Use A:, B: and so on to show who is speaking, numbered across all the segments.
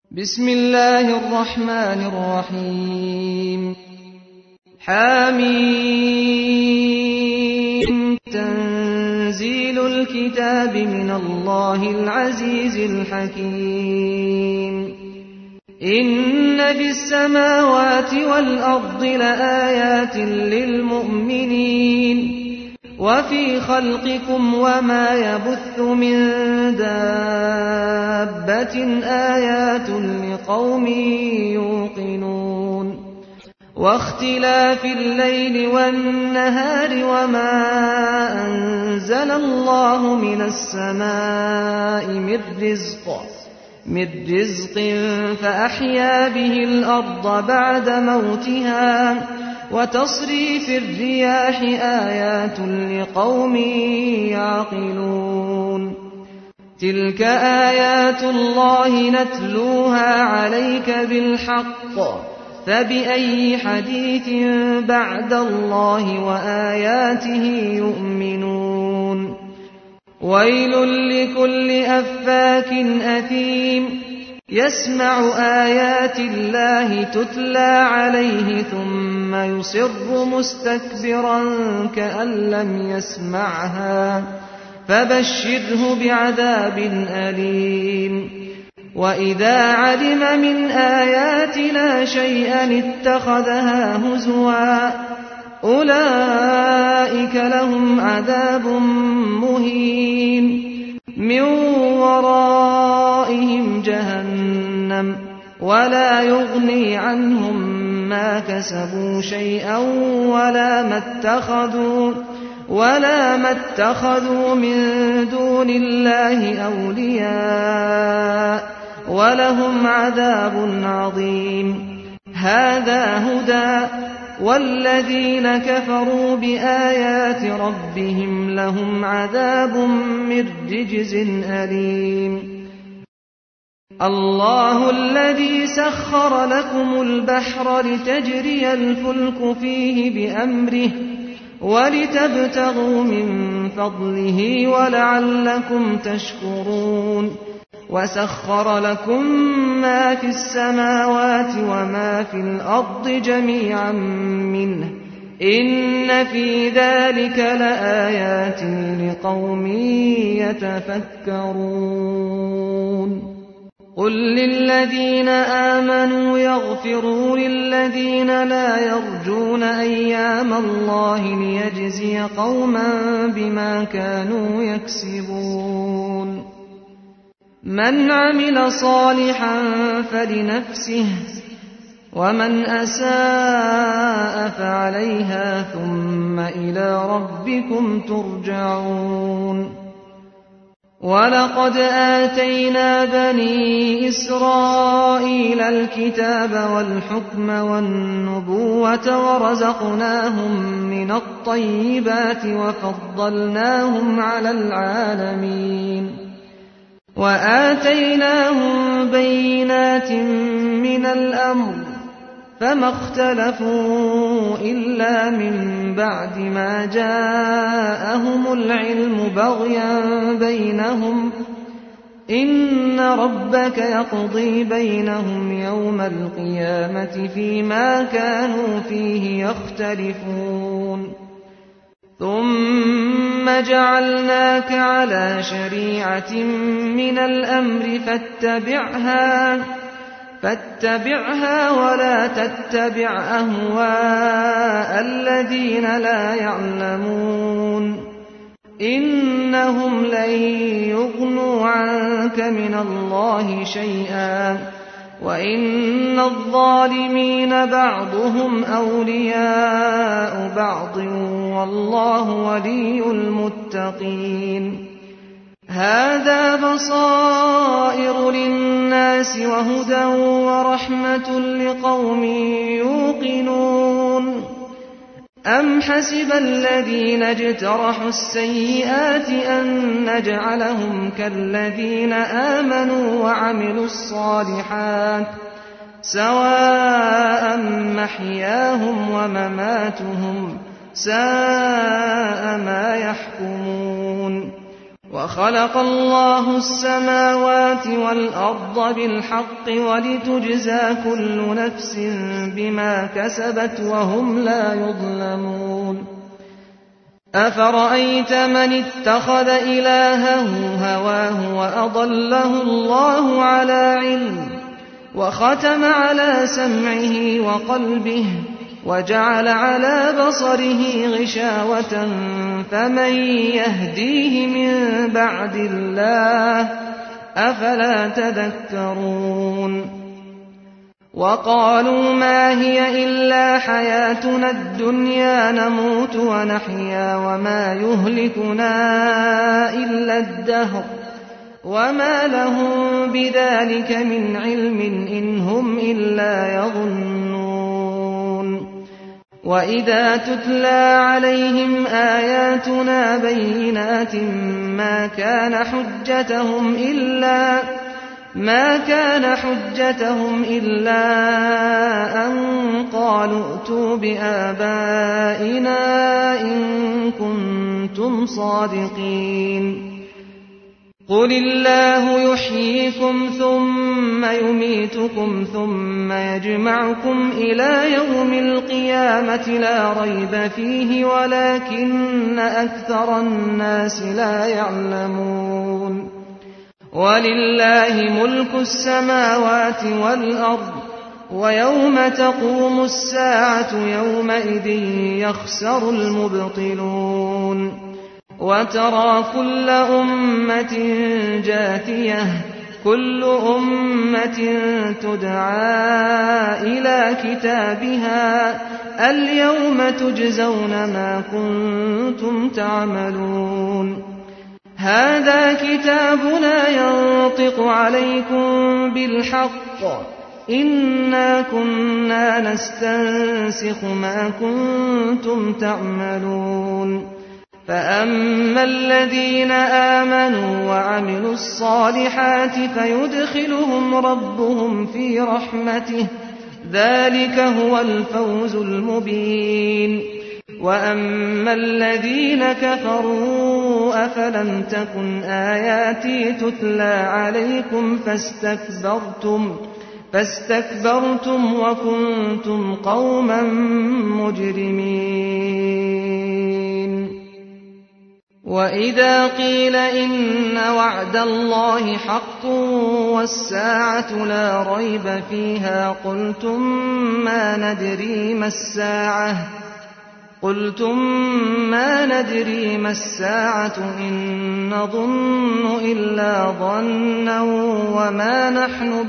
A: بسم الله الرحمن الرحيم حميم تنزيل الكتاب من الله العزيز الحكيم إن في السماوات والأرض لآيات للمؤمنين وفي خلقكم وما يبث من دابة آيات لقوم يوقنون واختلاف الليل والنهار وما أنزل الله من السماء من رزق فأحيا به الأرض بعد موتها وتصريف الرياح آيات لقوم يعقلون تلك آيات الله نتلوها عليك بالحق فبأي حديث بعد الله وآياته يؤمنون ويل لكل أفاك أثيم يسمع آيات الله تتلى عليه ثم يصر مستكبرا كأن لم يسمعها فبشره بعذاب أليم وإذا علم من آياتنا شيئا اتخذها هزوا أولئك لهم عذاب مهين من ورائهم جهنم ولا يغني عنهم ما كسبوا شيئا ولا ما اتخذوا من دون الله أولياء ولهم عذاب عظيم هذا هدى والذين كفروا بآيات ربهم لهم عذاب من رجز أليم الله الذي سخر لكم البحر لتجري الفلك فيه بأمره ولتبتغوا من فضله ولعلكم تشكرون وسخر لكم ما في السماوات وما في الأرض جميعا منه إن في ذلك لآيات لقوم يتفكرون قل للذين آمنوا يغفروا للذين لا يرجون أيام الله ليجزي قوما بما كانوا يكسبون من عمل صالحا فلنفسه ومن أساء فعليها ثم إلى ربكم ترجعون ولقد آتينا بني إسرائيل الكتاب والحكم والنبوة ورزقناهم من الطيبات وفضلناهم على العالمين وآتيناهم بينات من الأمر فما اختلفوا إلا من بعد ما جاءهم العلم بغيا بينهم إن ربك يقضي بينهم يوم القيامة فيما كانوا فيه يختلفون ثم جعلناك على شريعة من الأمر فاتبعها ولا تتبع أهواء الذين لا يعلمون إنهم لن يغنوا عنك من الله شيئا وإن الظالمين بعضهم أولياء بعض والله ولي المتقين هذا بصائر للناس وهدى ورحمة لقوم يوقنون أم حسب الذين اجترحوا السيئات أن نجعلهم كالذين آمنوا وعملوا الصالحات سواء محياهم ومماتهم ساء ما يحكمون وخلق الله السماوات والأرض بالحق ولتجزى كل نفس بما كسبت وهم لا يظلمون أفرأيت من اتخذ إلهه هواه وأضله الله على علم وختم على سمعه وقلبه وجعل على بصره غشاوة فمن يهديه من بعد الله أفلا تذكرون وقالوا ما هي إلا حياتنا الدنيا نموت ونحيا وما يهلكنا إلا الدهر وما لهم بذلك من علم إن هم إلا يظنون وإذا تتلى عليهم آياتنا بينات ما كان حجتهم إلا أن قالوا ائتوا بآبائنا إن كنتم صادقين قل الله يحييكم ثم يميتكم ثم يجمعكم إلى يوم القيامة لا ريب فيه ولكن أكثر الناس لا يعلمون ولله ملك السماوات والأرض ويوم تقوم الساعة يومئذ يخسر المبطلون وترى كل أمة جاثية كل أمة تدعى إلى كتابها اليوم تجزون ما كنتم تعملون هذا كتابنا ينطق عليكم بالحق إنا كنا نستنسخ ما كنتم تعملون فأما الذين آمنوا وعملوا الصالحات فيدخلهم ربهم في رحمته ذلك هو الفوز المبين وأما الذين كفروا أفلم تكن آياتي تتلى عليكم فاستكبرتم وكنتم قوما مجرمين وإذا قيل إن وعد الله حق والساعة لا ريب فيها قلتم ما ندري ما الساعة إن نظن إلا ظنا وما نحن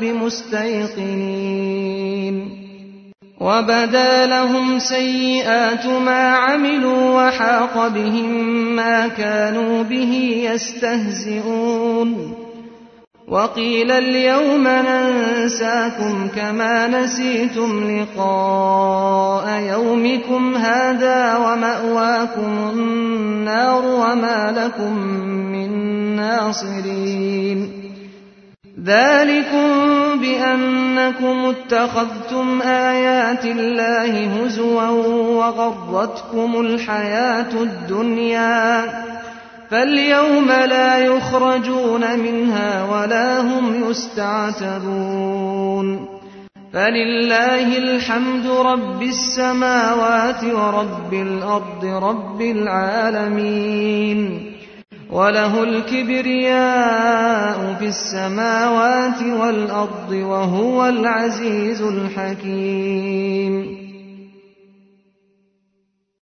A: بمستيقنين وبدا لهم سيئات ما عملوا وحاق بهم ما كانوا به يستهزئون وقيل اليوم ننساكم كما نسيتم لقاء يومكم هذا ومأواكم النار وما لكم من ناصرين ذلكم بأنكم اتخذتم آيات الله هزوا وغرتكم الحياة الدنيا فاليوم لا يخرجون منها ولا هم يستعتبون فلله الحمد رب السماوات ورب الأرض رب العالمين وله الكبرياء في السماوات والأرض وهو العزيز الحكيم